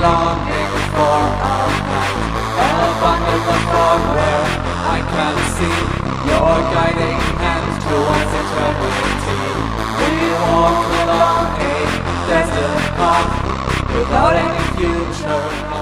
longing for a night, abundant the fog where I can see your guiding hand towards eternity. We walk along a desert path without any future.